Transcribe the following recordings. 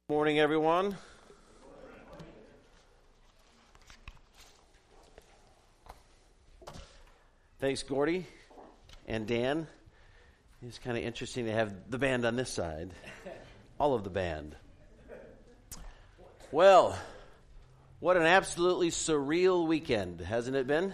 Morning, everyone. Thanks, Gordy and Dan. It's kind of interesting to have the band on this side. All of the band. Well, what an absolutely surreal weekend, hasn't it been?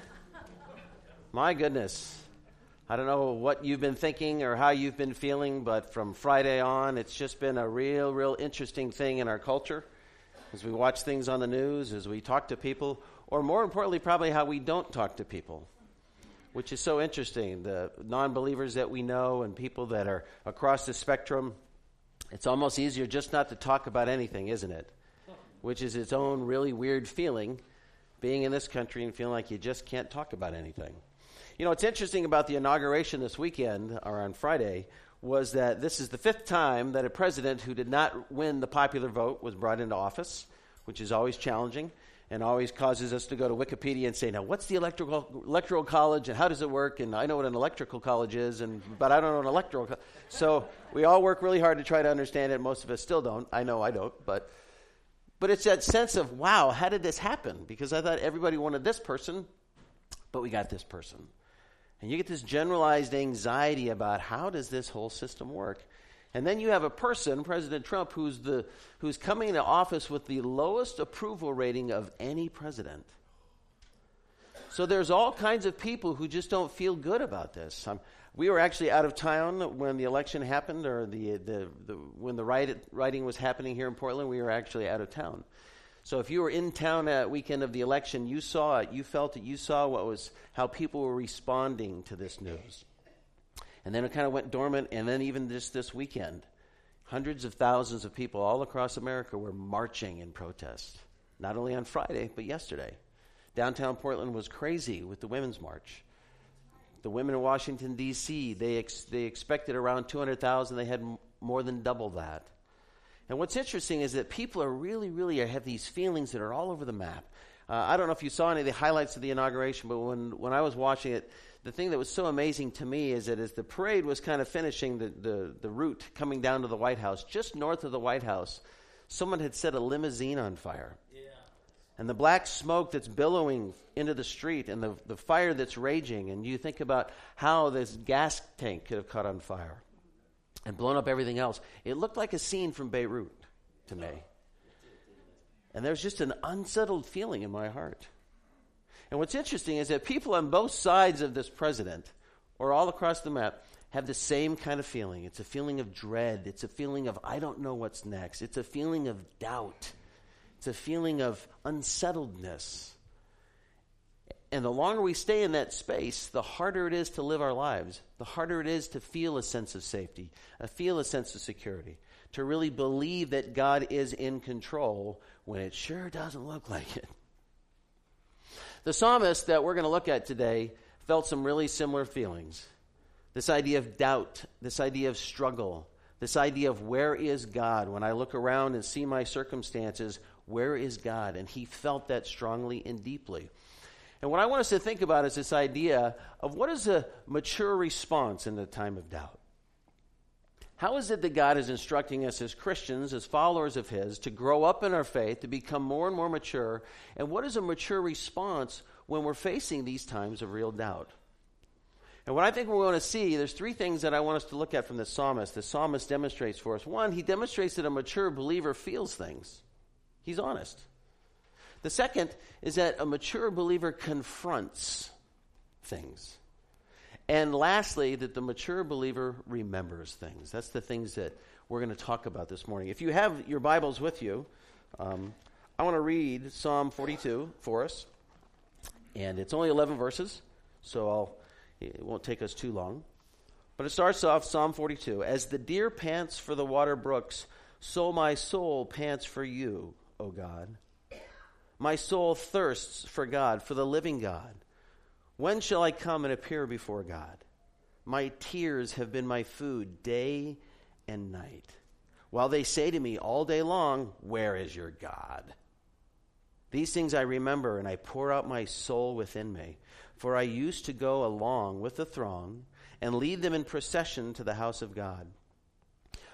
My goodness. I don't know what you've been thinking or how you've been feeling, but from Friday on, it's just been a real interesting thing in our culture. As we watch things on the news, as we talk to people, or more importantly, probably how we don't talk to people, which is so interesting. The non-believers that we know and people that are across the spectrum, it's almost easier just not to talk about anything, isn't it? Which is its own really weird feeling, being in this country and feeling like you just can't talk about anything. You know, what's interesting about the inauguration this weekend, or on Friday, was that this is the fifth time that a president who did not win the popular vote was brought into office, which is always challenging and always causes us to go to Wikipedia and say, now, what's the electoral college and how does it work? And I know what an electrical college is, but I don't know an electoral college. So we all work really hard to try to understand it. Most of us still don't. I know I don't. But it's that sense of, wow, how did this happen? Because I thought everybody wanted this person, but we got this person. And you get this generalized anxiety about how does this whole system work. And then you have a person, President Trump, who's coming into office with the lowest approval rating of any president. So there's all kinds of people who just don't feel good about this. We were actually out of town when the election happened, or when the rioting was happening here in Portland. We were actually out of town. So if you were in town that weekend of the election, you saw it, you felt it, you saw how people were responding to this news. And then it kind of went dormant, and then even just this weekend, hundreds of thousands of people all across America were marching in protest, not only on Friday, but yesterday. Downtown Portland was crazy with the Women's March. The women in Washington, D.C., they expected around 200,000. They had more than double that. And what's interesting is that people are really have these feelings that are all over the map. I don't know if you saw any of the highlights of the inauguration, but when I was watching it, the thing that was so amazing to me is that as the parade was kind of finishing the route coming down to the White House, just north of the White House, someone had set a limousine on fire. Yeah. And the black smoke that's billowing into the street and the fire that's raging, and you think about how this gas tank could have caught on fire and blown up everything else. It looked like a scene from Beirut to me. And there's just an unsettled feeling in my heart. And what's interesting is that people on both sides of this president, or all across the map, have the same kind of feeling. It's a feeling of dread. It's a feeling of, I don't know what's next. It's a feeling of doubt. It's a feeling of unsettledness. And the longer we stay in that space, the harder it is to live our lives, the harder it is to feel a sense of safety, feel a sense of security, to really believe that God is in control when it sure doesn't look like it. The psalmist that we're going to look at today felt some really similar feelings. This idea of doubt, this idea of struggle, this idea of where is God? When I look around and see my circumstances, where is God? And he felt that strongly and deeply. And what I want us to think about is this idea of what is a mature response in the time of doubt. How is it that God is instructing us as Christians, as followers of his, to grow up in our faith, to become more and more mature? And what is a mature response when we're facing these times of real doubt? And what I think we're going to see, there's three things that I want us to look at from the psalmist. The psalmist demonstrates for us. One, he demonstrates that a mature believer feels things. He's honest. The second is that a mature believer confronts things. And lastly, that the mature believer remembers things. That's the things that we're going to talk about this morning. If you have your Bibles with you, I want to read Psalm 42 for us. And it's only 11 verses, so it won't take us too long. But it starts off, Psalm 42. As the deer pants for the water brooks, so my soul pants for you, O God. My soul thirsts for God, for the living God. When shall I come and appear before God? My tears have been my food day and night, while they say to me all day long, where is your God? These things I remember, and I pour out my soul within me. For I used to go along with the throng and lead them in procession to the house of God.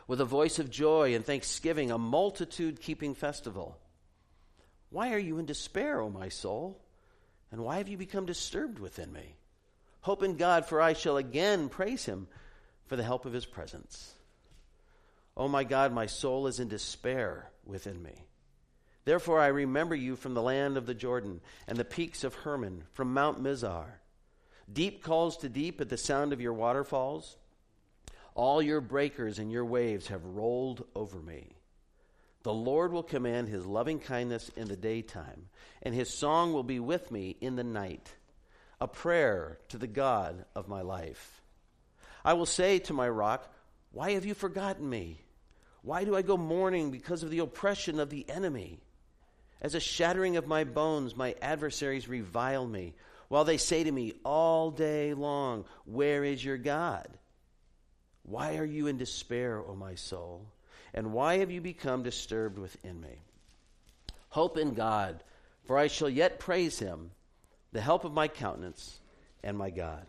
with a voice of joy and thanksgiving, a multitude-keeping festival. Why are you in despair, O my soul? And why have you become disturbed within me? Hope in God, for I shall again praise him for the help of his presence. O my God, my soul is in despair within me. Therefore I remember you from the land of the Jordan and the peaks of Hermon, from Mount Mizar. Deep calls to deep at the sound of your waterfalls. All your breakers and your waves have rolled over me. The Lord will command his loving kindness in the daytime, and his song will be with me in the night, a prayer to the God of my life. I will say to my rock, why have you forgotten me? Why do I go mourning because of the oppression of the enemy? As a shattering of my bones, my adversaries revile me, while they say to me all day long, where is your God? Why are you in despair, O my soul? And why have you become disturbed within me? Hope in God, for I shall yet praise him, the help of my countenance and my God.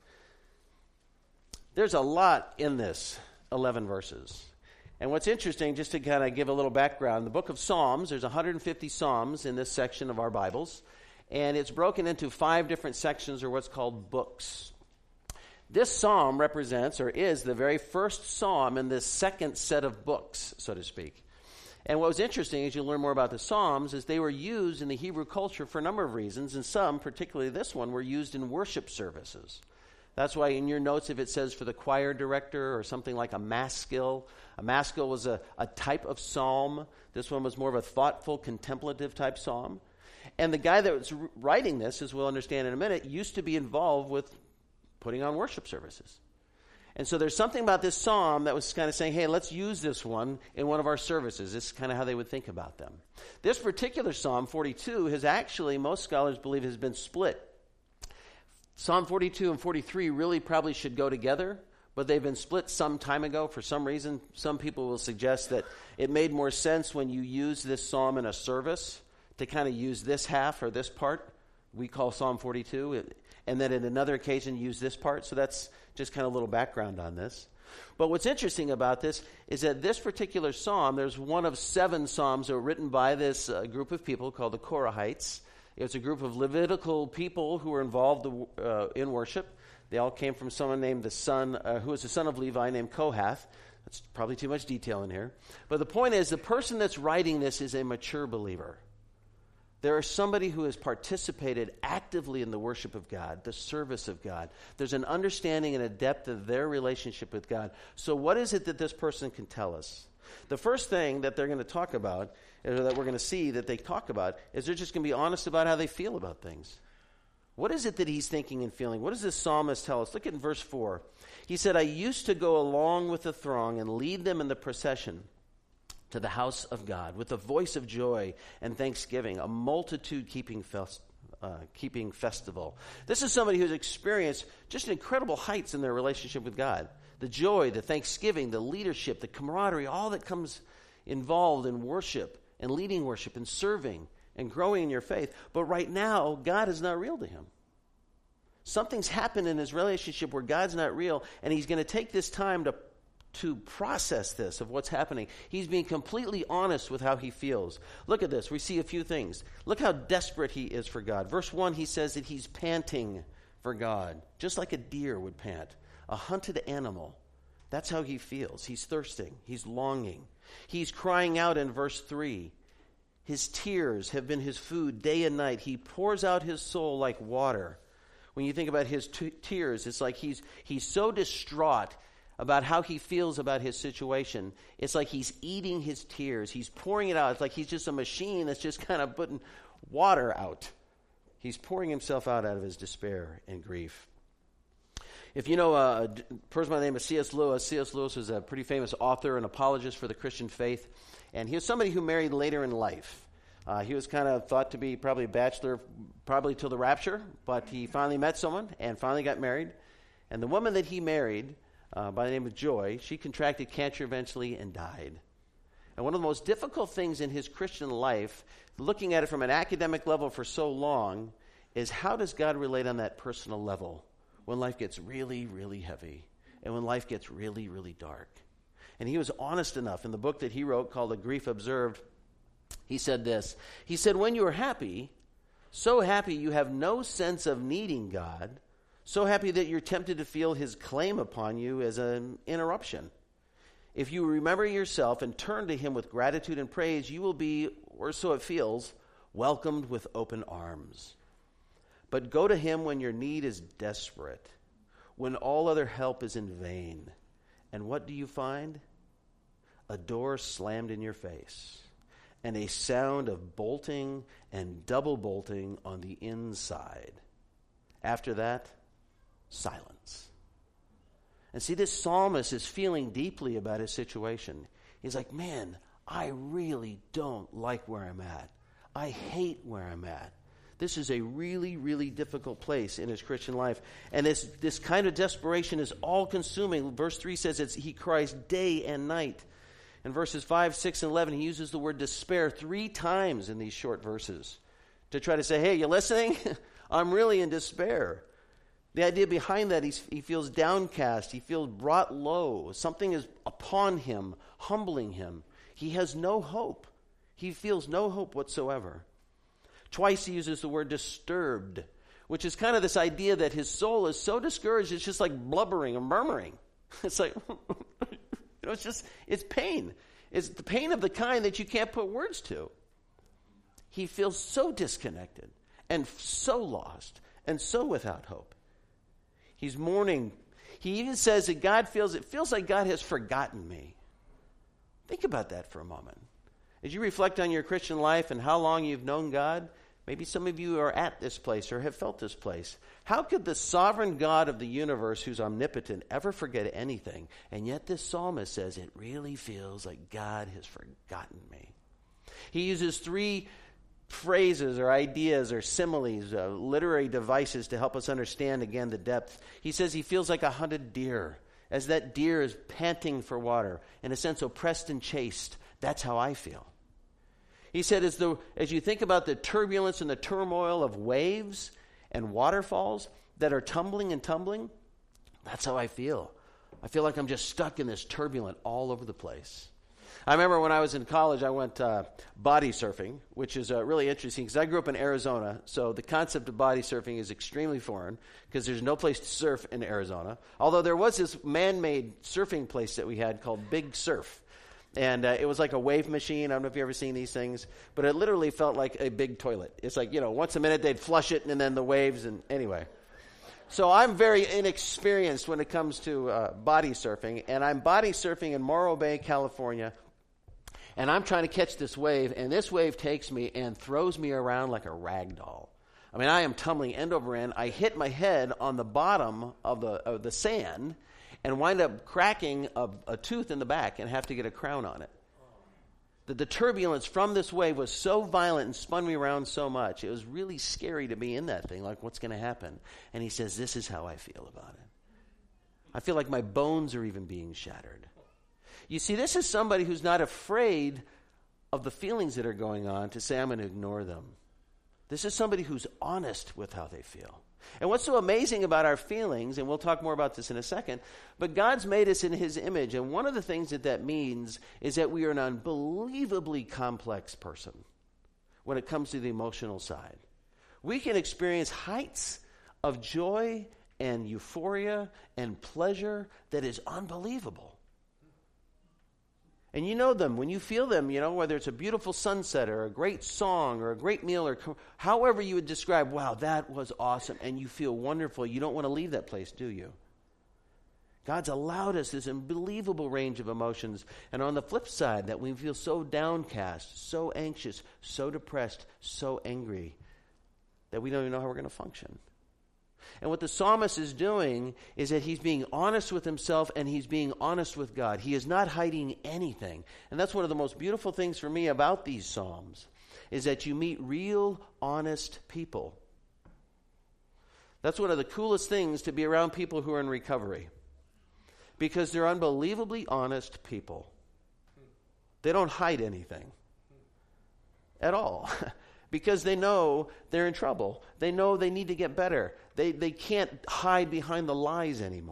There's a lot in this 11 verses. And what's interesting, just to kind of give a little background, the book of Psalms, there's 150 Psalms in this section of our Bibles, and it's broken into 5 different sections, or what's called books. This psalm represents, or is, the very first psalm in this second set of books, so to speak. And what was interesting, as you learn more about the Psalms, is they were used in the Hebrew culture for a number of reasons, and some, particularly this one, were used in worship services. That's why in your notes, if it says for the choir director or something like a maskil was a type of psalm. This one was more of a thoughtful, contemplative type psalm. And the guy that was writing this, as we'll understand in a minute, used to be involved with putting on worship services. And so there's something about this psalm that was kind of saying, hey, let's use this one in one of our services. This is kind of how they would think about them. This particular Psalm 42 has actually, most scholars believe, has been split. Psalm 42 and 43 really probably should go together, but they've been split some time ago for some reason. Some people will suggest that it made more sense when you use this psalm in a service to kind of use this half or this part. We call Psalm 42, and then in another occasion use this part. So that's just kind of a little background on this. But what's interesting about this is that this particular psalm, there's one of 7 psalms that were written by this group of people called the Korahites. It's a group of Levitical people who were involved in worship. They all came from someone named who was the son of Levi, named Kohath. That's probably too much detail in here. But the point is, the person that's writing this is a mature believer. There is somebody who has participated actively in the worship of God, the service of God. There's an understanding and a depth of their relationship with God. So what is it that this person can tell us? The first thing that they're going to talk about, or that we're going to see that they talk about, is they're just going to be honest about how they feel about things. What is it that he's thinking and feeling? What does this psalmist tell us? Look at verse 4. He said, I used to go along with the throng and lead them in the procession to the house of God with a voice of joy and thanksgiving, a multitude keeping festival. This is somebody who's experienced just incredible heights in their relationship with God. The joy, the thanksgiving, the leadership, the camaraderie, all that comes involved in worship and leading worship and serving and growing in your faith. But right now, God is not real to him. Something's happened in his relationship where God's not real, and he's going to take this time to process this of what's happening. He's being completely honest with how he feels. Look at this. We see a few things. Look how desperate he is for God. Verse 1, he says that he's panting for God, just like a deer would pant, a hunted animal. That's how he feels. He's thirsting. He's longing. He's crying out in verse 3. His tears have been his food day and night. He pours out his soul like water. When you think about his tears, it's like he's so distraught about how he feels about his situation. It's like he's eating his tears. He's pouring it out. It's like he's just a machine that's just kind of putting water out. He's pouring himself out of his despair and grief. If you know a person by the name of C.S. Lewis, C.S. Lewis was a pretty famous author and apologist for the Christian faith. And he was somebody who married later in life. He was kind of thought to be probably a bachelor, probably till the rapture, but he finally met someone and finally got married. And the woman that he married, by the name of Joy, she contracted cancer eventually and died. And one of the most difficult things in his Christian life, looking at it from an academic level for so long, is how does God relate on that personal level when life gets really, really heavy and when life gets really, really dark? And he was honest enough in the book that he wrote called The Grief Observed. He said this. He said, when you are happy, so happy you have no sense of needing God, so happy that you're tempted to feel his claim upon you as an interruption. If you remember yourself and turn to him with gratitude and praise, you will be, or so it feels, welcomed with open arms. But go to him when your need is desperate, when all other help is in vain. And what do you find? A door slammed in your face, and a sound of bolting and double bolting on the inside. After that, silence. And see, this psalmist is feeling deeply about his situation. He's like, man, I really don't like where I'm at. I hate where I'm at. This is a really, really difficult place in his Christian life. And this kind of desperation is all-consuming. Verse 3 says he cries day and night. In verses 5, 6, and 11, he uses the word despair 3 times in these short verses to try to say, hey, you listening? I'm really in despair. The idea behind that, he feels downcast. He feels brought low. Something is upon him, humbling him. He has no hope. He feels no hope whatsoever. Twice he uses the word disturbed, which is kind of this idea that his soul is so discouraged, it's just like blubbering and murmuring. It's like, it's pain. It's the pain of the kind that you can't put words to. He feels so disconnected and so lost and so without hope. He's mourning. He even says that it feels like God has forgotten me. Think about that for a moment. As you reflect on your Christian life and how long you've known God, maybe some of you are at this place or have felt this place. How could the sovereign God of the universe, who's omnipotent, ever forget anything? And yet this psalmist says it really feels like God has forgotten me. He uses 3 phrases or ideas or similes, literary devices to help us understand again the depth. He says he feels like a hunted deer, as that deer is panting for water, in a sense oppressed and chased. That's how I feel. He said as you think about the turbulence and the turmoil of waves and waterfalls that are tumbling and tumbling, that's how I feel. I feel like I'm just stuck in this turbulent all over the place. I remember when I was in college, I went body surfing, which is really interesting because I grew up in Arizona, so the concept of body surfing is extremely foreign because there's no place to surf in Arizona. Although there was this man-made surfing place that we had called Big Surf. And it was like a wave machine. I don't know if you've ever seen these things, but it literally felt like a big toilet. It's like, once a minute they'd flush it and then the waves and anyway. So I'm very inexperienced when it comes to body surfing, and I'm body surfing in Morro Bay, California, and I'm trying to catch this wave, and this wave takes me and throws me around like a rag doll. I mean, I am tumbling end over end. I hit my head on the bottom of the sand and wind up cracking a tooth in the back and have to get a crown on it. The turbulence from this wave was so violent and spun me around so much. It was really scary to be in that thing, like what's going to happen? And he says, this is how I feel about it. I feel like my bones are even being shattered. You see, this is somebody who's not afraid of the feelings that are going on to say, I'm going to ignore them. This is somebody who's honest with how they feel. And what's so amazing about our feelings, and we'll talk more about this in a second, but God's made us in his image, and one of the things that means is that we are an unbelievably complex person when it comes to the emotional side. We can experience heights of joy and euphoria and pleasure that is unbelievable. And you know them. When you feel them, whether it's a beautiful sunset or a great song or a great meal or however you would describe, wow, that was awesome, and you feel wonderful. You don't want to leave that place, do you? God's allowed us this unbelievable range of emotions. And on the flip side, that we feel so downcast, so anxious, so depressed, so angry that we don't even know how we're going to function. And what the psalmist is doing is that he's being honest with himself and he's being honest with God. He is not hiding anything. And that's one of the most beautiful things for me about these psalms is that you meet real, honest people. That's one of the coolest things to be around people who are in recovery because they're unbelievably honest people. They don't hide anything at all. Because they know they're in trouble. They know they need to get better. They can't hide behind the lies anymore.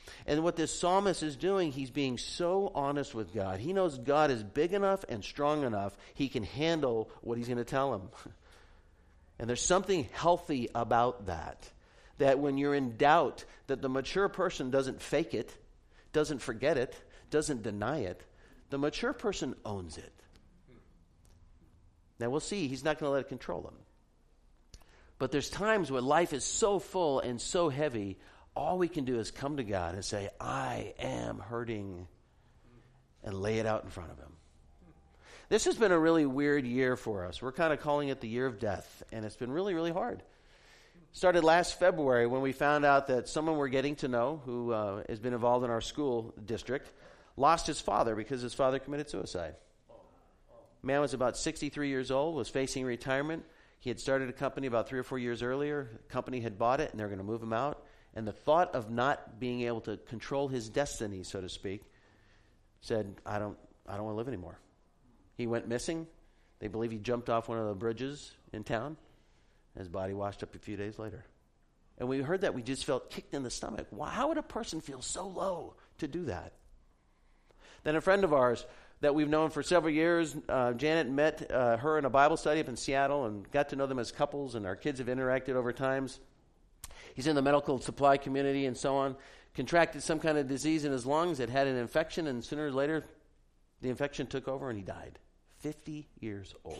And what this psalmist is doing, he's being so honest with God. He knows God is big enough and strong enough, he can handle what he's going to tell him. And there's something healthy about that. That when you're in doubt, that the mature person doesn't fake it, doesn't forget it, doesn't deny it. The mature person owns it. Now we'll see, he's not going to let it control him. But there's times when life is so full and so heavy, all we can do is come to God and say, I am hurting, and lay it out in front of him. This has been a really weird year for us. We're kind of calling it the year of death, and it's been really, really hard. Started last February when we found out that someone we're getting to know who has been involved in our school district lost his father because his father committed suicide. Man was about 63 years old, was facing retirement. He had started a company about 3 or 4 years earlier. The company had bought it, and they were going to move him out. And the thought of not being able to control his destiny, so to speak, said, I don't want to live anymore. He went missing. They believe he jumped off one of the bridges in town. His body washed up a few days later. And we heard that, we just felt kicked in the stomach. How would a person feel so low to do that? Then a friend of ours that we've known for several years, Janet met her in a Bible study up in Seattle and got to know them as couples, and our kids have interacted over times. He's in the medical supply community and so on. Contracted some kind of disease in his lungs. It had an infection, and sooner or later, the infection took over and he died. 50 years old.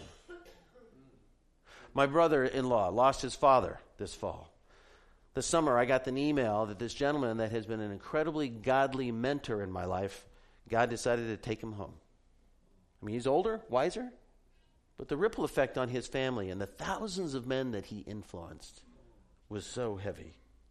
My brother-in-law lost his father this fall. This summer, I got an email that this gentleman that has been an incredibly godly mentor in my life, God decided to take him home. I mean, he's older, wiser, but the ripple effect on his family and the thousands of men that he influenced was so heavy.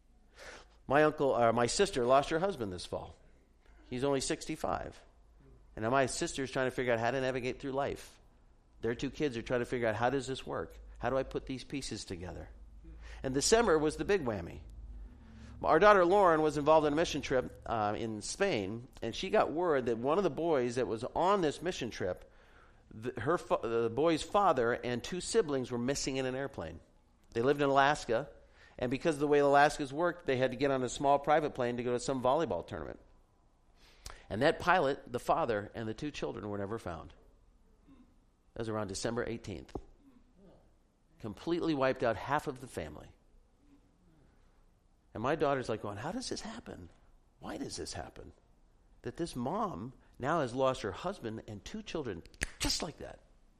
My sister lost her husband this fall. He's only 65. And now my sister's trying to figure out how to navigate through life. Their 2 kids are trying to figure out, how does this work? How do I put these pieces together? And December was the big whammy. Our daughter Lauren was involved in a mission trip in Spain, and she got word that one of the boys that was on this mission trip, the boy's father and 2 siblings were missing in an airplane. They lived in Alaska, and because of the way Alaska's worked, they had to get on a small private plane to go to some volleyball tournament. And that pilot, the father, and the 2 children were never found. That was around December 18th. Completely wiped out half of the family. And my daughter's like going, how does this happen? Why does this happen? That this mom now has lost her husband and 2 children just like that.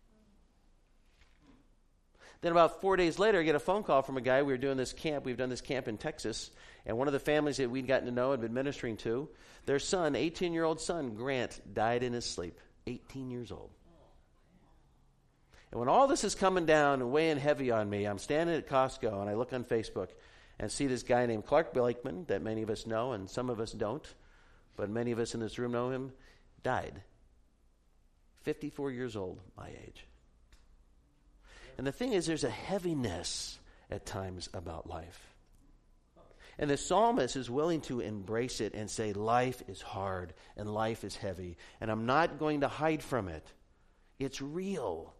Then about 4 days later, I get a phone call from a guy. We were doing this camp. We've done this camp in Texas. And one of the families that we'd gotten to know and been ministering to, their son, 18-year-old son, Grant, died in his sleep. 18 years old. And when all this is coming down and weighing heavy on me, I'm standing at Costco, and I look on Facebook and see this guy named Clark Blakeman that many of us know, and some of us don't, but many of us in this room know him, died. 54 years old, my age. And the thing is, there's a heaviness at times about life. And the psalmist is willing to embrace it and say, life is hard and life is heavy, and I'm not going to hide from it. It's real.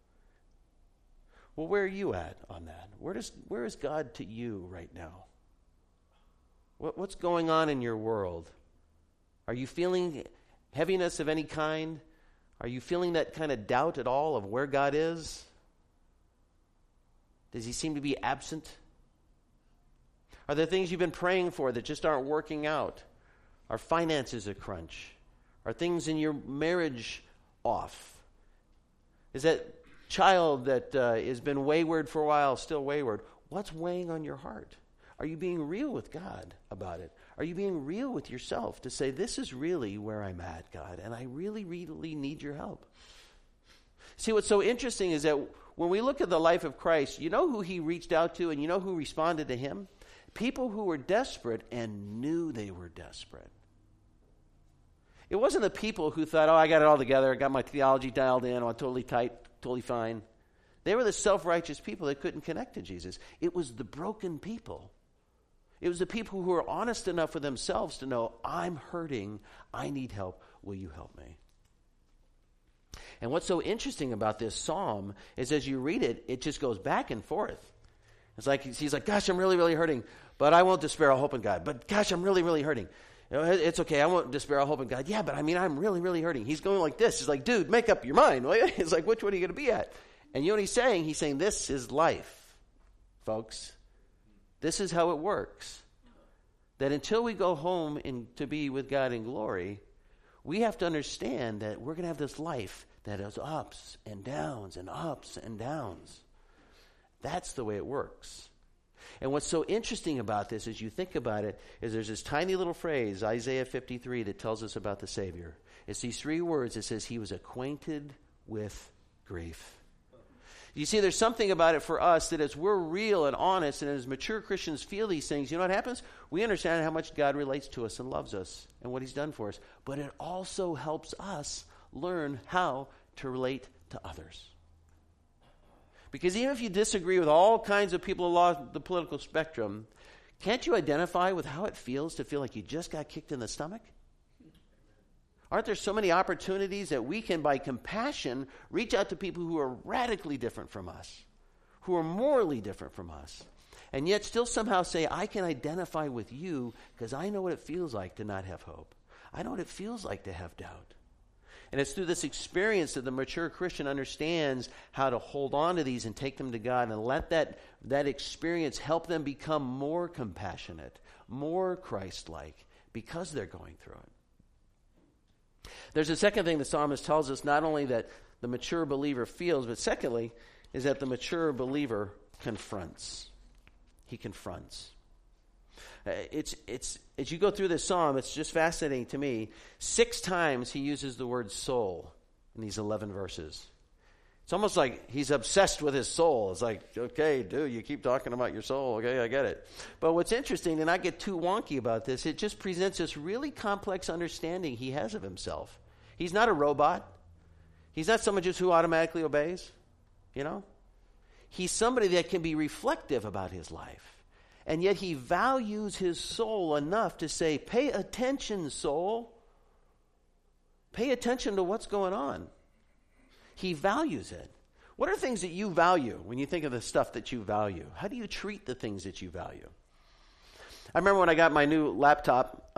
Well, where are you at on that? Where is God to you right now? What's going on in your world? Are you feeling heaviness of any kind? Are you feeling that kind of doubt at all of where God is? Does he seem to be absent? Are there things you've been praying for that just aren't working out? Are finances a crunch? Are things in your marriage off? Is that child that has been wayward for a while still wayward? What's weighing on your heart? Are you being real with God about it? Are you being real with yourself to say, this is really where I'm at, God, and I really, really need your help? See, what's so interesting is that when we look at the life of Christ, you know who he reached out to and you know who responded to him? People who were desperate and knew they were desperate. It wasn't the people who thought, I got it all together, I got my theology dialed in, I'm totally tight, totally fine. They were the self-righteous people that couldn't connect to Jesus. It was the broken people. It was the people who were honest enough with themselves to know, I'm hurting, I need help, will you help me? And what's so interesting about this psalm is as you read it, it just goes back and forth. It's like, he's like, gosh, I'm really, really hurting, but I won't despair, I'll hope in God. But gosh, I'm really, really hurting. It's okay. I won't despair. I'll hope in God. Yeah, but I'm really, really hurting. He's going like this. He's like, dude, make up your mind. He's like, which one are you going to be at? And you know what he's saying? He's saying, this is life, folks. This is how it works. That until we go home to be with God in glory, we have to understand that we're going to have this life that has ups and downs and ups and downs. That's the way it works. And what's so interesting about this, as you think about it, is there's this tiny little phrase, Isaiah 53, that tells us about the Savior. It's these 3 words. It says, he was acquainted with grief. You see, there's something about it for us that as we're real and honest and as mature Christians feel these things, you know what happens? We understand how much God relates to us and loves us and what he's done for us. But it also helps us learn how to relate to others. Because even if you disagree with all kinds of people along the political spectrum, can't you identify with how it feels to feel like you just got kicked in the stomach? Aren't there so many opportunities that we can, by compassion, reach out to people who are radically different from us, who are morally different from us, and yet still somehow say, I can identify with you because I know what it feels like to not have hope. I know what it feels like to have doubt. And it's through this experience that the mature Christian understands how to hold on to these and take them to God and let that experience help them become more compassionate, more Christ-like, because they're going through it. There's a second thing the psalmist tells us, not only that the mature believer feels, but secondly, is that the mature believer confronts. He confronts. It's as you go through this psalm, it's just fascinating to me. 6 times he uses the word soul in these 11 verses. It's almost like he's obsessed with his soul. It's like, okay, dude, you keep talking about your soul. Okay, I get it. But what's interesting, and not get too wonky about this, it just presents this really complex understanding he has of himself. He's not a robot. He's not someone just who automatically obeys, you know. He's somebody that can be reflective about his life. And yet he values his soul enough to say, pay attention, soul. Pay attention to what's going on. He values it. What are things that you value when you think of the stuff that you value? How do you treat the things that you value? I remember when I got my new laptop,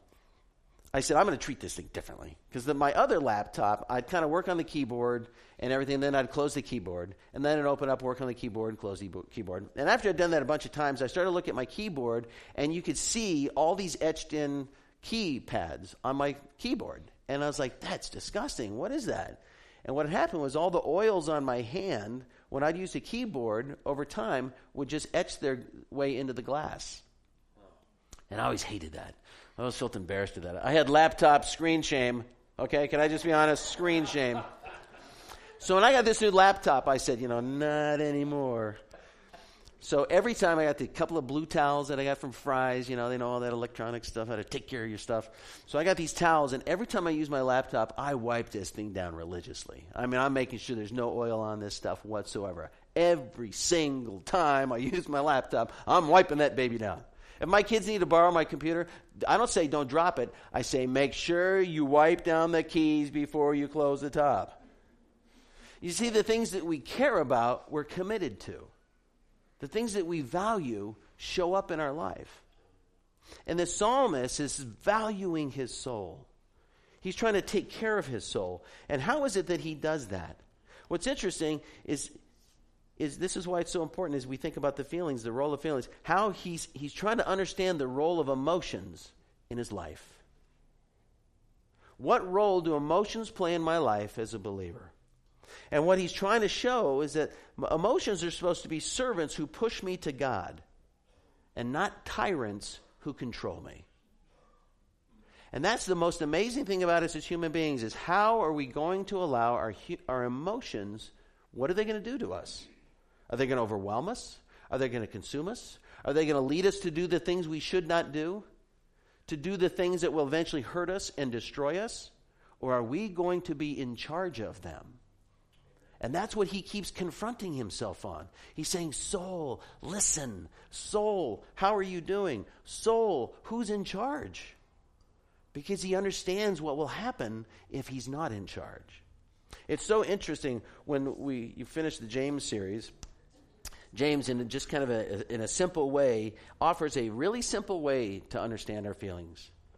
I said, I'm going to treat this thing differently. Because my other laptop, I'd kind of work on the keyboard and everything, and then I'd close the keyboard. And then I'd open up, work on the keyboard, and close the keyboard. And after I'd done that a bunch of times, I started to look at my keyboard, and you could see all these etched-in keypads on my keyboard. And I was like, that's disgusting. What is that? And what had happened was all the oils on my hand, when I'd use the keyboard, over time, would just etch their way into the glass. And I always hated that. I always felt embarrassed with that. I had laptop screen shame. Okay, can I just be honest? Screen shame. So when I got this new laptop, I said, not anymore. So every time I got the couple of blue towels that I got from Fry's, they know all that electronic stuff, how to take care of your stuff. So I got these towels, and every time I use my laptop, I wipe this thing down religiously. I'm making sure there's no oil on this stuff whatsoever. Every single time I use my laptop, I'm wiping that baby down. If my kids need to borrow my computer, I don't say don't drop it. I say make sure you wipe down the keys before you close the top. You see, the things that we care about, we're committed to. The things that we value show up in our life. And the psalmist is valuing his soul. He's trying to take care of his soul. And how is it that he does that? What's interesting is this is why it's so important as we think about the feelings, the role of feelings, how he's trying to understand the role of emotions in his life. What role do emotions play in my life as a believer? And what he's trying to show is that emotions are supposed to be servants who push me to God and not tyrants who control me. And that's the most amazing thing about us as human beings is how are we going to allow our emotions, what are they going to do to us? Are they going to overwhelm us? Are they going to consume us? Are they going to lead us to do the things we should not do? To do the things that will eventually hurt us and destroy us? Or are we going to be in charge of them? And that's what he keeps confronting himself on. He's saying, soul, listen. Soul, how are you doing? Soul, who's in charge? Because he understands what will happen if he's not in charge. It's so interesting when you finish the James series. James, in just kind of in a simple way, offers a really simple way to understand our feelings.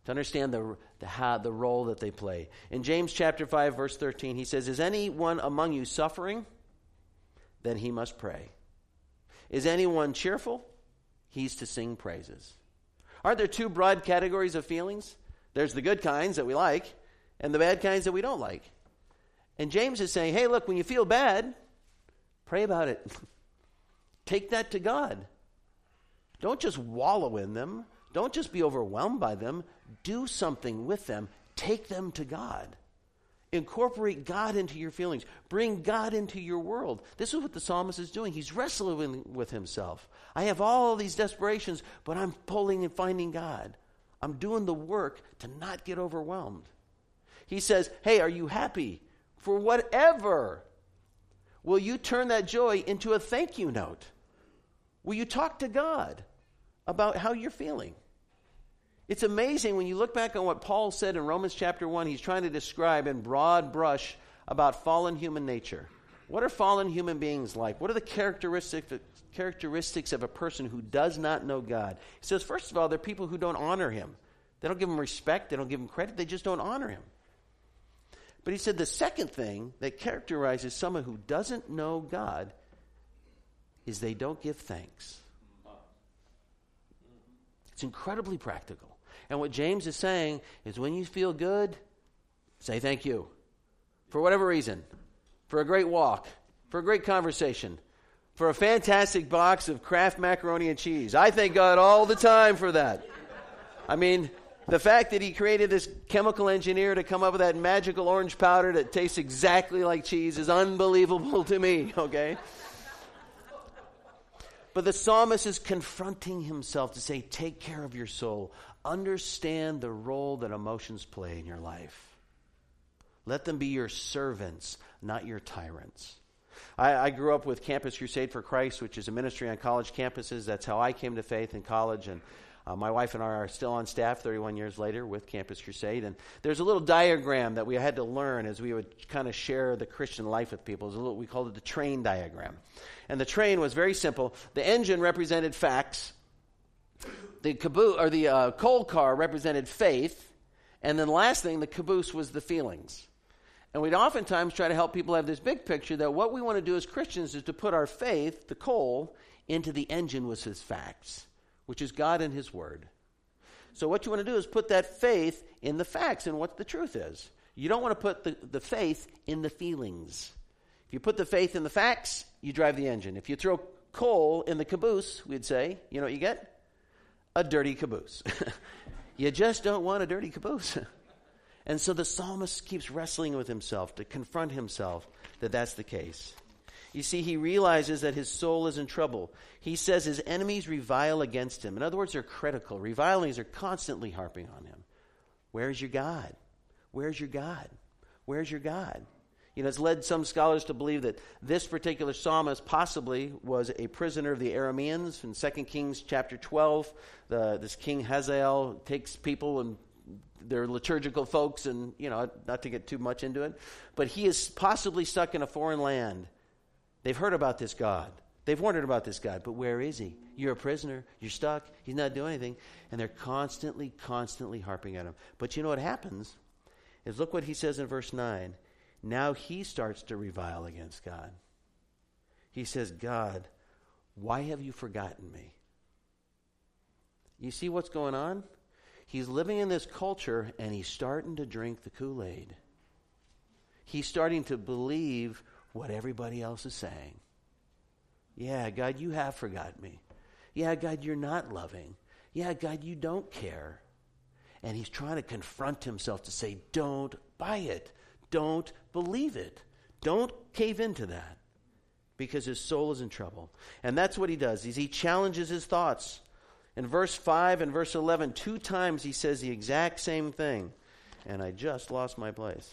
to understand the role that they play. In James chapter 5, verse 13, he says, is anyone among you suffering? Then he must pray. Is anyone cheerful? He's to sing praises. Aren't there two broad categories of feelings? There's the good kinds that we like and the bad kinds that we don't like. And James is saying, hey, look, when you feel bad, pray about it. Take that to God. Don't just wallow in them. Don't just be overwhelmed by them. Do something with them. Take them to God. Incorporate God into your feelings. Bring God into your world. This is what the psalmist is doing. He's wrestling with himself. I have all these desperations, but I'm pulling and finding God. I'm doing the work to not get overwhelmed. He says, hey, are you happy? For whatever. Will you turn that joy into a thank you note? Will you talk to God about how you're feeling? It's amazing when you look back on what Paul said in Romans chapter 1. He's trying to describe in broad brush about fallen human nature. What are fallen human beings like? What are the characteristics of a person who does not know God? He says, first of all, they're people who don't honor him. They don't give him respect. They don't give him credit. They just don't honor him. But he said the second thing that characterizes someone who doesn't know God is they don't give thanks. It's incredibly practical. And what James is saying is when you feel good, say thank you. For whatever reason. For a great walk. For a great conversation. For a fantastic box of Kraft macaroni and cheese. I thank God all the time for that. I mean, the fact that he created this chemical engineer to come up with that magical orange powder that tastes exactly like cheese is unbelievable to me, okay? But the psalmist is confronting himself to say, take care of your soul. Understand the role that emotions play in your life. Let them be your servants, not your tyrants. I grew up with Campus Crusade for Christ, which is a ministry on college campuses. That's how I came to faith in college. And my wife and I are still on staff 31 years later with Campus Crusade. And there's a little diagram that we had to learn as we would kind of share the Christian life with people. We called it the train diagram. And the train was very simple. The engine represented facts. The coal car represented faith. And then the last thing, the caboose, was the feelings. And we'd oftentimes try to help people have this big picture that what we want to do as Christians is to put our faith, the coal, into the engine with his facts, which is God and his word. So what you want to do is put that faith in the facts and what the truth is. You don't want to put the faith in the feelings. If you put the faith in the facts, you drive the engine. If you throw coal in the caboose, we'd say, you know what you get? A dirty caboose. You just don't want a dirty caboose. And so the psalmist keeps wrestling with himself to confront himself that that's the case. You see, he realizes that his soul is in trouble. He says his enemies revile against him. In other words, they're critical. Revilings are constantly harping on him. Where's your God? Where's your God? Where's your God? You know, it's led some scholars to believe that this particular psalmist possibly was a prisoner of the Arameans. In 2 Kings chapter 12, this king Hazael takes people and they're liturgical folks and, you know, not to get too much into it, but he is possibly stuck in a foreign land. They've heard about this God. They've wondered about this God, but where is he? You're a prisoner. You're stuck. He's not doing anything. And they're constantly harping at him. But you know what happens is look what he says in verse 9. Now he starts to revile against God. He says, God, why have you forgotten me? You see what's going on? He's living in this culture and he's starting to drink the Kool-Aid. He's starting to believe what everybody else is saying. Yeah, God, you have forgotten me. Yeah, God, you're not loving. Yeah, God, you don't care. And he's trying to confront himself to say, don't buy it. Don't believe it. Don't cave into that. Because his soul is in trouble. And that's what he does. He challenges his thoughts. In verse 5 and verse 11, 2 times he says the exact same thing. And I just lost my place.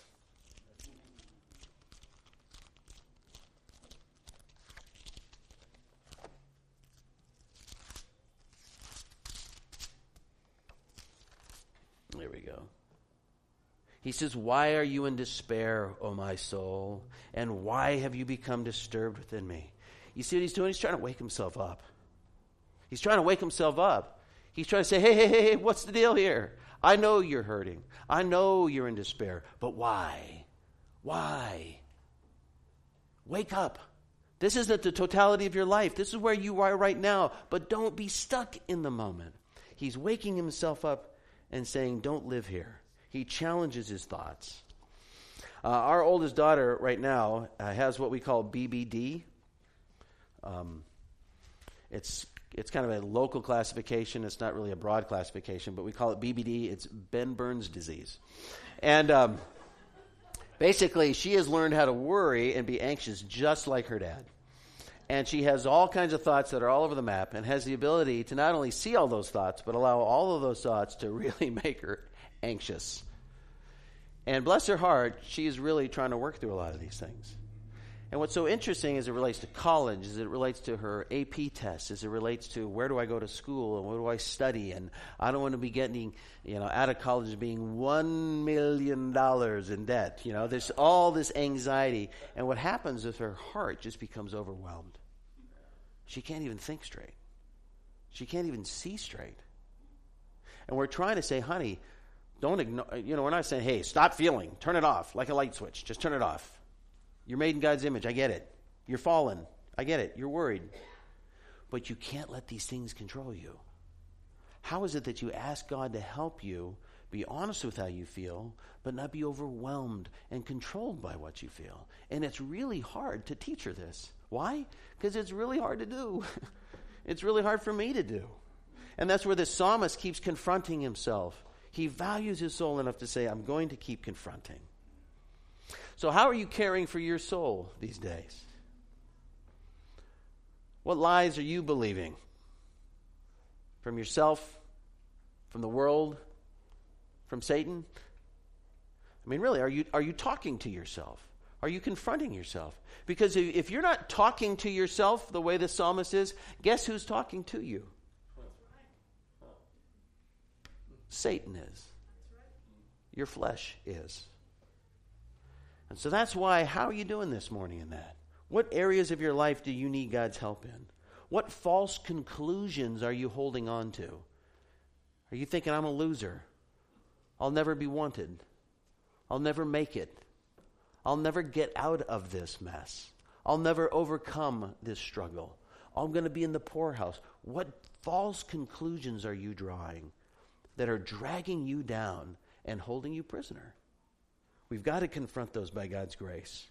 There we go. He says, why are you in despair, O my soul? And why have you become disturbed within me? You see what he's doing? He's trying to wake himself up. He's trying to wake himself up. He's trying to say, hey, what's the deal here? I know you're hurting. I know you're in despair. But why? Why? Wake up. This isn't the totality of your life. This is where you are right now. But don't be stuck in the moment. He's waking himself up and saying, don't live here. He challenges his thoughts. Our oldest daughter right now has what we call BBD. It's kind of a local classification. It's not really a broad classification, but we call it BBD. It's Ben Burns disease. And basically, she has learned how to worry and be anxious just like her dad. And she has all kinds of thoughts that are all over the map and has the ability to not only see all those thoughts, but allow all of those thoughts to really make her anxious. And bless her heart, she is really trying to work through a lot of these things. And what's so interesting as it relates to college, as it relates to her AP tests, as it relates to where do I go to school and what do I study, and I don't want to be getting, out of college being $1 million in debt. There's all this anxiety. And what happens is her heart just becomes overwhelmed. She can't even think straight. She can't even see straight. And we're trying to say, honey, don't ignore, we're not saying, hey, stop feeling, turn it off, like a light switch, just turn it off. You're made in God's image, I get it. You're fallen, I get it, you're worried. But you can't let these things control you. How is it that you ask God to help you be honest with how you feel, but not be overwhelmed and controlled by what you feel? And it's really hard to teach her this. Why? Because it's really hard to do. It's really hard for me to do. And that's where the psalmist keeps confronting himself. He values his soul enough to say, I'm going to keep confronting. So how are you caring for your soul these days? What lies are you believing? From yourself? From the world? From Satan? I mean, really, are you talking to yourself? Are you confronting yourself? Because if you're not talking to yourself the way the psalmist is, guess who's talking to you? Satan is. Your flesh is. And so that's why, how are you doing this morning in that? What areas of your life do you need God's help in? What false conclusions are you holding on to? Are you thinking, I'm a loser? I'll never be wanted. I'll never make it. I'll never get out of this mess. I'll never overcome this struggle. I'm going to be in the poorhouse. What false conclusions are you drawing that are dragging you down and holding you prisoner? We've got to confront those by God's grace.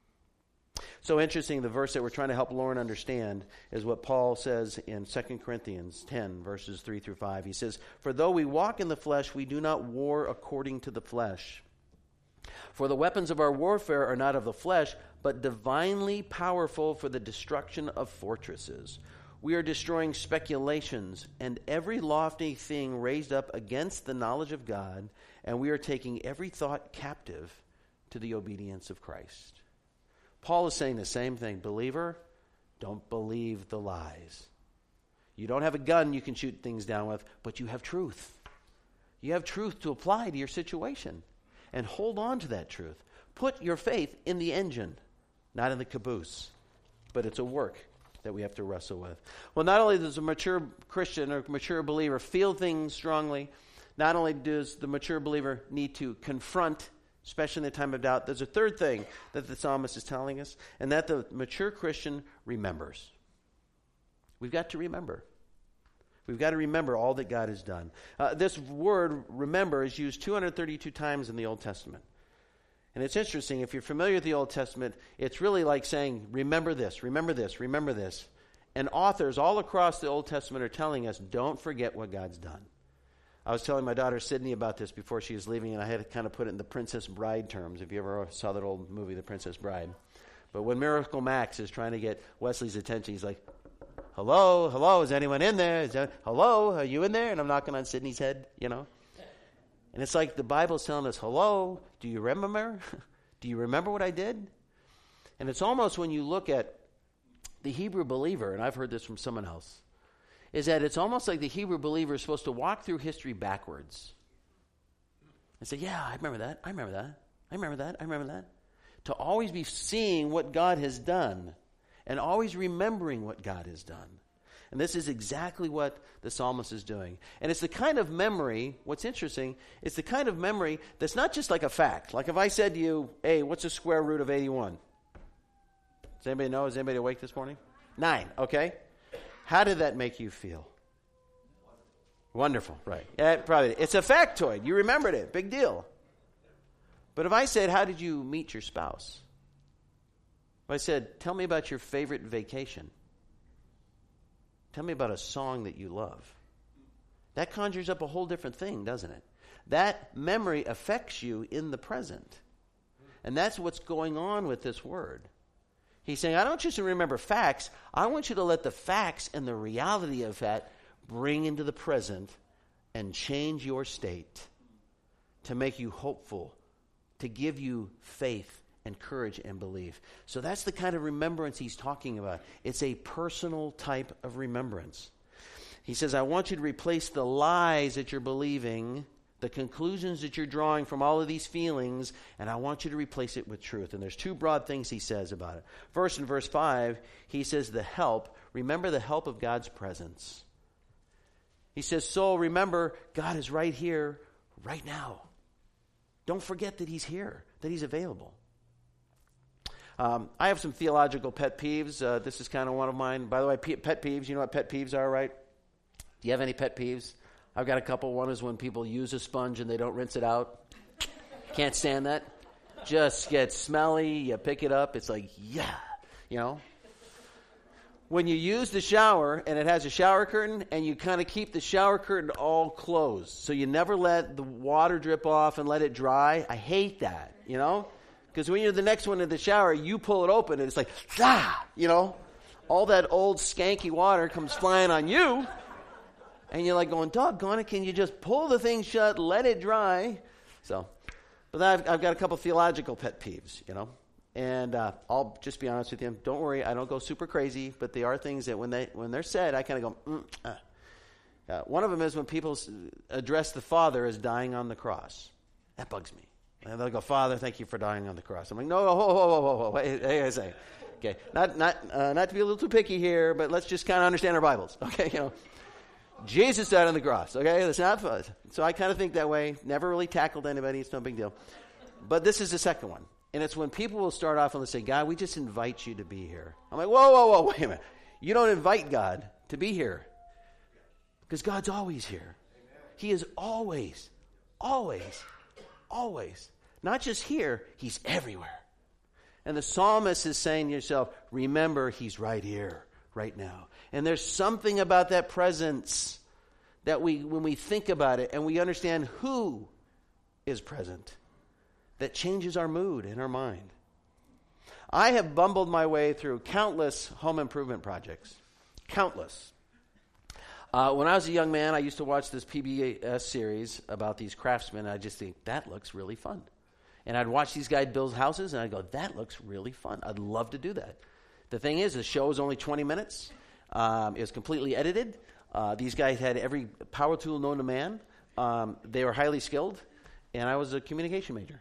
So interesting, the verse that we're trying to help Lauren understand is what Paul says in 2 Corinthians 10, verses 3 through 5. He says, "For though we walk in the flesh, we do not war according to the flesh. For the weapons of our warfare are not of the flesh, but divinely powerful for the destruction of fortresses. We are destroying speculations and every lofty thing raised up against the knowledge of God, and we are taking every thought captive to the obedience of Christ." Paul is saying the same thing. Believer, don't believe the lies. You don't have a gun you can shoot things down with, but you have truth. You have truth to apply to your situation. And hold on to that truth. Put your faith in the engine, not in the caboose. But it's a work that we have to wrestle with. Well, not only does a mature Christian or mature believer feel things strongly, not only does the mature believer need to confront, especially in the time of doubt, there's a third thing that the psalmist is telling us, and that the mature Christian remembers. We've got to remember. We've got to remember all that God has done. This word, remember, is used 232 times in the Old Testament. And it's interesting, if you're familiar with the Old Testament, it's really like saying, remember this, remember this, remember this. And authors all across the Old Testament are telling us, don't forget what God's done. I was telling my daughter Sydney about this before she was leaving, and I had to kind of put it in the Princess Bride terms, if you ever saw that old movie, The Princess Bride. But when Miracle Max is trying to get Wesley's attention, he's like, hello, is anyone in there? Hello, are you in there? And I'm knocking on Sydney's head, And it's like the Bible's telling us, hello, do you remember? Do you remember what I did? And it's almost when you look at the Hebrew believer, and I've heard this from someone else, is that it's almost like the Hebrew believer is supposed to walk through history backwards and say, yeah, I remember that, I remember that, I remember that, I remember that. To always be seeing what God has done and always remembering what God has done. And this is exactly what the psalmist is doing. And it's the kind of memory, what's interesting, it's the kind of memory that's not just like a fact. Like if I said to you, hey, what's the square root of 81? Does anybody know? Is anybody awake this morning? 9, okay. How did that make you feel? Wonderful, right. Yeah, probably. It's a factoid. You remembered it. Big deal. But if I said, how did you meet your spouse? If I said, tell me about your favorite vacation. Tell me about a song that you love. That conjures up a whole different thing, doesn't it? That memory affects you in the present. And that's what's going on with this word. He's saying, I don't want you to remember facts. I want you to let the facts and the reality of that bring into the present and change your state to make you hopeful, to give you faith and courage and belief. So that's the kind of remembrance he's talking about. It's a personal type of remembrance. He says, I want you to replace the lies that you're believing, the conclusions that you're drawing from all of these feelings, and I want you to replace it with truth. And there's 2 broad things he says about it. First, in verse 5, he says remember the help of God's presence. He says, soul, remember, God is right here, right now. Don't forget that he's here, that he's available. I have some theological pet peeves. This is kind of one of mine. By the way, pet peeves, you know what pet peeves are, right? Do you have any pet peeves? I've got a couple. One is when people use a sponge and they don't rinse it out. Can't stand that. Just gets smelly. You pick it up. It's like, yeah, you know. When you use the shower and it has a shower curtain and you kind of keep the shower curtain all closed so you never let the water drip off and let it dry. I hate that, you know. Because when you're the next one in the shower, you pull it open and it's like, you know. All that old skanky water comes flying on you. And you're like going, doggone it, can you just pull the thing shut, let it dry? So, but I've got a couple theological pet peeves, you know. And I'll just be honest with you. Don't worry, I don't go super crazy, but they are things that when they're said, I kind of go, One of them is when people address the Father as dying on the cross. That bugs me. And they'll go, Father, thank you for dying on the cross. I'm like, no, whoa, wait a second. Okay, not to be a little too picky here, but let's just kind of understand our Bibles. Okay, you know. Jesus died on the cross, okay? That's not fun. So I kind of think that way. Never really tackled anybody. It's no big deal. But this is the second one. And it's when people will start off and they'll say, God, we just invite you to be here. I'm like, whoa, wait a minute. You don't invite God to be here. Because God's always here. He is always, always, always. Not just here, he's everywhere. And the psalmist is saying to yourself, remember, he's right here, right now. And there's something about that presence that when we think about it and we understand who is present, that changes our mood and our mind. I have bumbled my way through countless home improvement projects. Countless. When I was a young man, I used to watch this PBS series about these craftsmen. I just think, that looks really fun. And I'd watch these guys build houses, and I'd go, that looks really fun. I'd love to do that. The thing is, the show was only 20 minutes. It was completely edited. These guys had every power tool known to man. They were highly skilled, and I was a communication major.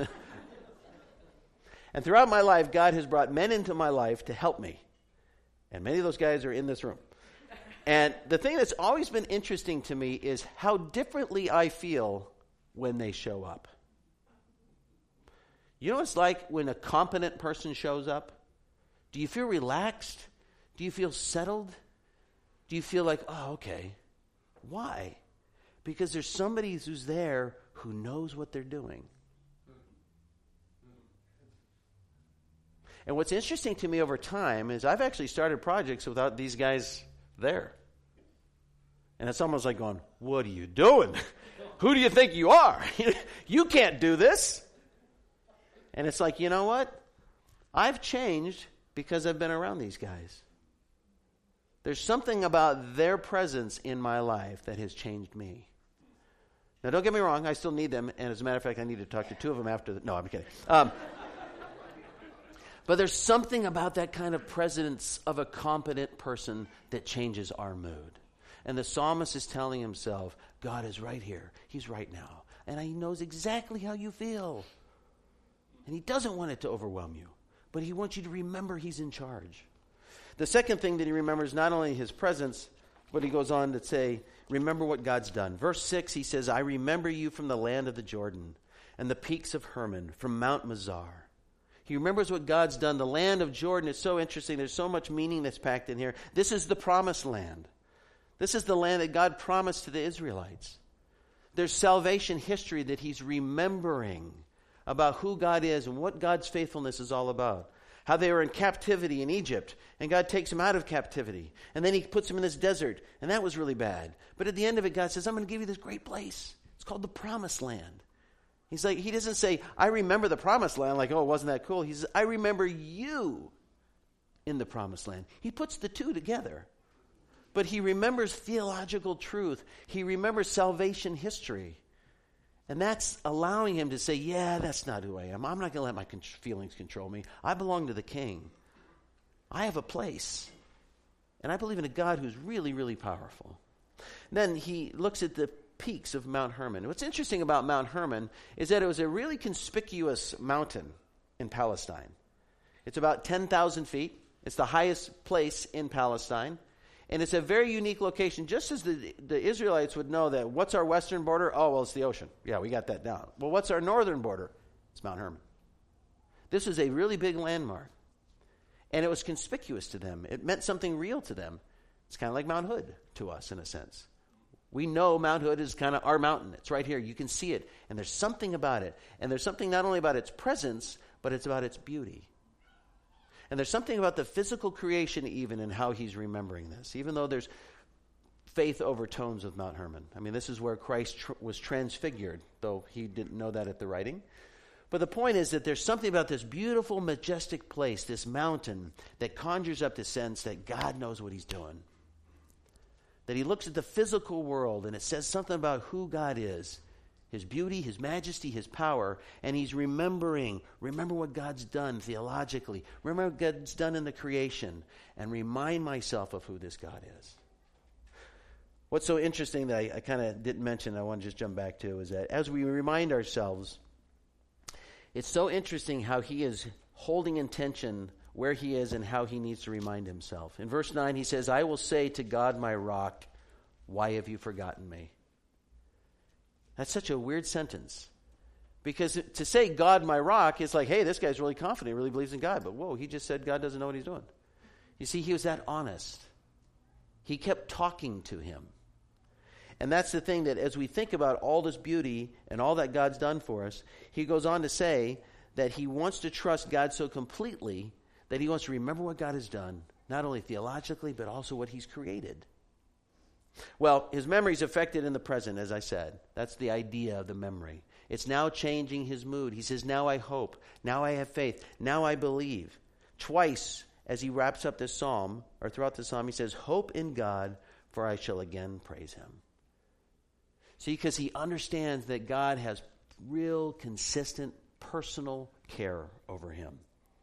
And throughout my life, God has brought men into my life to help me. And many of those guys are in this room. And the thing that's always been interesting to me is how differently I feel when they show up. You know what it's like when a competent person shows up? Do you feel relaxed? Do you feel settled? Do you feel like, oh, okay. Why? Because there's somebody who's there who knows what they're doing. And what's interesting to me over time is I've actually started projects without these guys there. And it's almost like going, what are you doing? Who do you think you are? You can't do this. And it's like, you know what? I've changed because I've been around these guys. There's something about their presence in my life that has changed me. Now, don't get me wrong. I still need them. And as a matter of fact, I need to talk to 2 of them after the... No, I'm kidding. But there's something about that kind of presence of a competent person that changes our mood. And the psalmist is telling himself, God is right here. He's right now. And he knows exactly how you feel. And he doesn't want it to overwhelm you. But he wants you to remember he's in charge. The second thing that he remembers, not only his presence, but he goes on to say, remember what God's done. Verse 6, he says, I remember you from the land of the Jordan and the peaks of Hermon, from Mount Mizar. He remembers what God's done. The land of Jordan is so interesting. There's so much meaning that's packed in here. This is the promised land. This is the land that God promised to the Israelites. There's salvation history that he's remembering about who God is and what God's faithfulness is all about. How they were in captivity in Egypt, and God takes them out of captivity. And then he puts them in this desert, and that was really bad. But at the end of it, God says, I'm going to give you this great place. It's called the Promised Land. He's like, he doesn't say, I remember the Promised Land, like, oh, wasn't that cool? He says, I remember you in the Promised Land. He puts the two together. But he remembers theological truth. He remembers salvation history. And that's allowing him to say, yeah, that's not who I am. I'm not going to let my feelings control me. I belong to the King. I have a place. And I believe in a God who's really, really powerful. Then he looks at the peaks of Mount Hermon. What's interesting about Mount Hermon is that it was a really conspicuous mountain in Palestine. It's about 10,000 feet. It's the highest place in Palestine. And it's a very unique location, just as the Israelites would know that what's our western border? Oh, well, it's the ocean. Yeah, we got that down. Well, what's our northern border? It's Mount Hermon. This was a really big landmark. And it was conspicuous to them. It meant something real to them. It's kind of like Mount Hood to us, in a sense. We know Mount Hood is kind of our mountain. It's right here. You can see it. And there's something about it. And there's something not only about its presence, but it's about its beauty. And there's something about the physical creation even in how he's remembering this, even though there's faith overtones with Mount Hermon. I mean, this is where Christ was transfigured, though he didn't know that at the writing. But the point is that there's something about this beautiful, majestic place, this mountain, that conjures up the sense that God knows what he's doing. That he looks at the physical world and it says something about who God is. His beauty, his majesty, his power, and he's remember what God's done theologically, remember what God's done in the creation, and remind myself of who this God is. What's so interesting that I kind of didn't mention, I want to just jump back to, is that as we remind ourselves, it's so interesting how he is holding in tension where he is and how he needs to remind himself. In verse 9, he says, I will say to God my rock, why have you forgotten me? That's such a weird sentence. Because to say God my rock is like, hey, this guy's really confident, he really believes in God. But whoa, he just said God doesn't know what he's doing. You see, he was that honest. He kept talking to him. And that's the thing, that as we think about all this beauty and all that God's done for us, he goes on to say that he wants to trust God so completely that he wants to remember what God has done, not only theologically, but also what he's created. Well, his memory is affected in the present, as I said. That's the idea of the memory. It's now changing his mood. He says, now I hope. Now I have faith. Now I believe. Twice, as he wraps up this psalm, or throughout the psalm, he says, hope in God, for I shall again praise him. See, because he understands that God has real, consistent, personal care over him.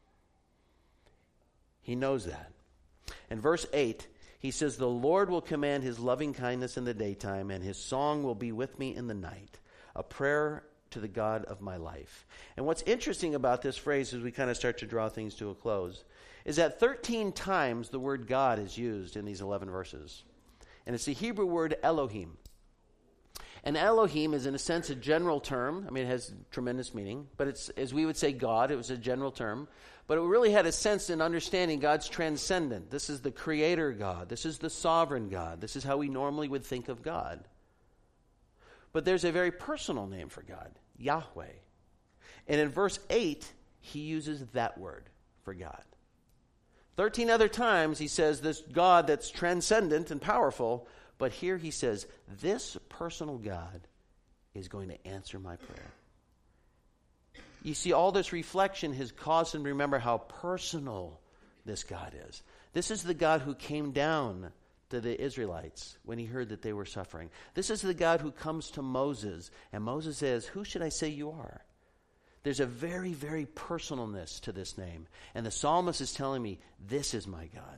He knows that. In verse 8, he says, the Lord will command his loving kindness in the daytime, and his song will be with me in the night, a prayer to the God of my life. And what's interesting about this phrase, as we kind of start to draw things to a close, is that 13 times the word God is used in these 11 verses. And it's the Hebrew word Elohim. And Elohim is, in a sense, a general term. I mean, it has tremendous meaning. But it's, as we would say God, it was a general term. But it really had a sense in understanding God's transcendent. This is the creator God. This is the sovereign God. This is how we normally would think of God. But there's a very personal name for God, Yahweh. And in verse 8, he uses that word for God. 13 other times he says this God that's transcendent and powerful. But here he says, this personal God is going to answer my prayer. You see, all this reflection has caused him to remember how personal this God is. This is the God who came down to the Israelites when he heard that they were suffering. This is the God who comes to Moses, and Moses says, who should I say you are? There's a very, very personalness to this name. And the psalmist is telling me, this is my God.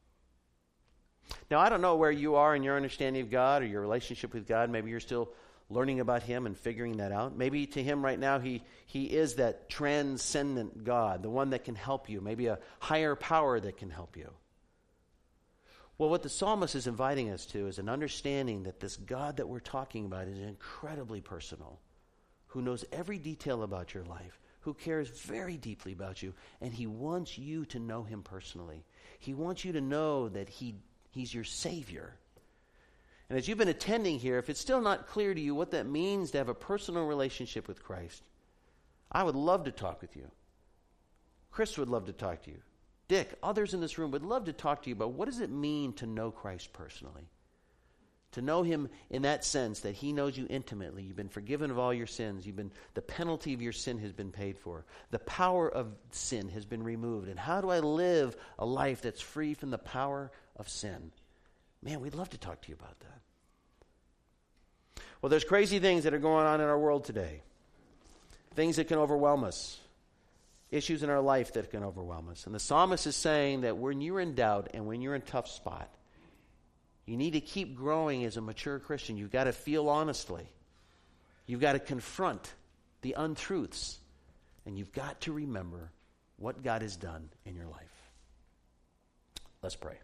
Now, I don't know where you are in your understanding of God or your relationship with God. Maybe you're still learning about him and figuring that out. Maybe to him right now, he is that transcendent God, the one that can help you, maybe a higher power that can help you. Well, what the psalmist is inviting us to is an understanding that this God that we're talking about is incredibly personal, who knows every detail about your life, who cares very deeply about you, and he wants you to know him personally. He wants you to know that he's your Savior. And as you've been attending here, if it's still not clear to you what that means to have a personal relationship with Christ, I would love to talk with you. Chris would love to talk to you. Dick, others in this room would love to talk to you about what does it mean to know Christ personally? To know him in that sense that he knows you intimately. You've been forgiven of all your sins. The penalty of your sin has been paid for. The power of sin has been removed. And how do I live a life that's free from the power of sin? Man, we'd love to talk to you about that. Well, there's crazy things that are going on in our world today. Things that can overwhelm us. Issues in our life that can overwhelm us. And the psalmist is saying that when you're in doubt and when you're in a tough spot, you need to keep growing as a mature Christian. You've got to feel honestly. You've got to confront the untruths. And you've got to remember what God has done in your life. Let's pray.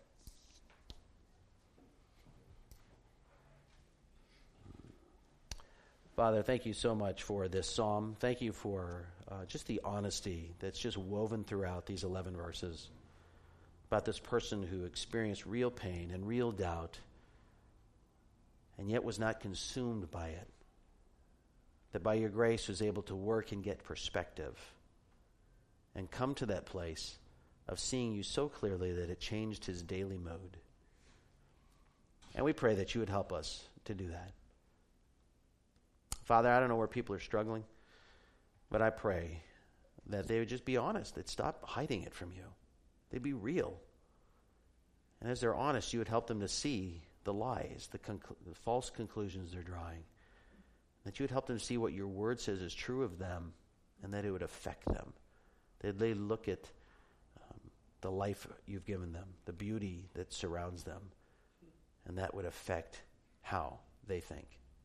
Father, thank you so much for this psalm. Thank you for just the honesty that's just woven throughout these 11 verses about this person who experienced real pain and real doubt and yet was not consumed by it. That by your grace was able to work and get perspective and come to that place of seeing you so clearly that it changed his daily mode. And we pray that you would help us to do that. Father, I don't know where people are struggling, but I pray that they would just be honest. They'd stop hiding it from you. They'd be real. And as they're honest, you would help them to see the lies, the false conclusions they're drawing. That you would help them to see what your word says is true of them and that it would affect them. That they look at the life you've given them, the beauty that surrounds them, and that would affect how they think.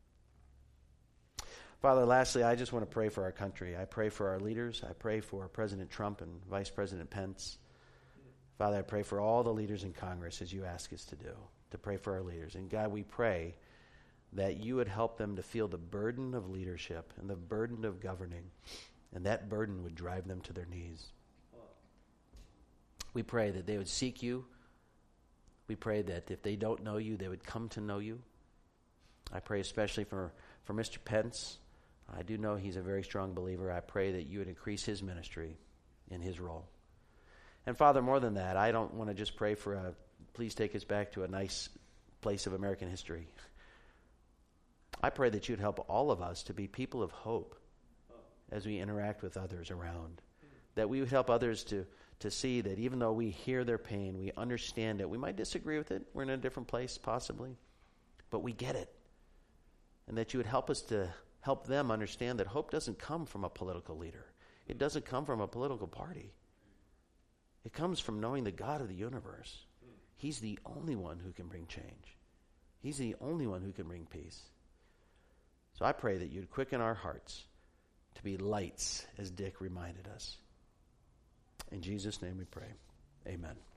Father, lastly, I just want to pray for our country. I pray for our leaders. I pray for President Trump and Vice President Pence. Father, I pray for all the leaders in Congress as you ask us to do, to pray for our leaders. And God, we pray that you would help them to feel the burden of leadership and the burden of governing, and that burden would drive them to their knees. We pray that they would seek you. We pray that if they don't know you, they would come to know you. I pray especially for Mr. Pence. I do know he's a very strong believer. I pray that you would increase his ministry in his role. And Father, more than that, I don't want to just pray for please take us back to a nice place of American history. I pray that you'd help all of us to be people of hope as we interact with others around. That we would help others to see that even though we hear their pain, we understand it. We might disagree with it. We're in a different place possibly. But we get it. And that you would help us to help them understand that hope doesn't come from a political leader. It doesn't come from a political party. It comes from knowing the God of the universe. He's the only one who can bring change. He's the only one who can bring peace. So I pray that you'd quicken our hearts to be lights, as Dick reminded us. In Jesus' name we pray. Amen.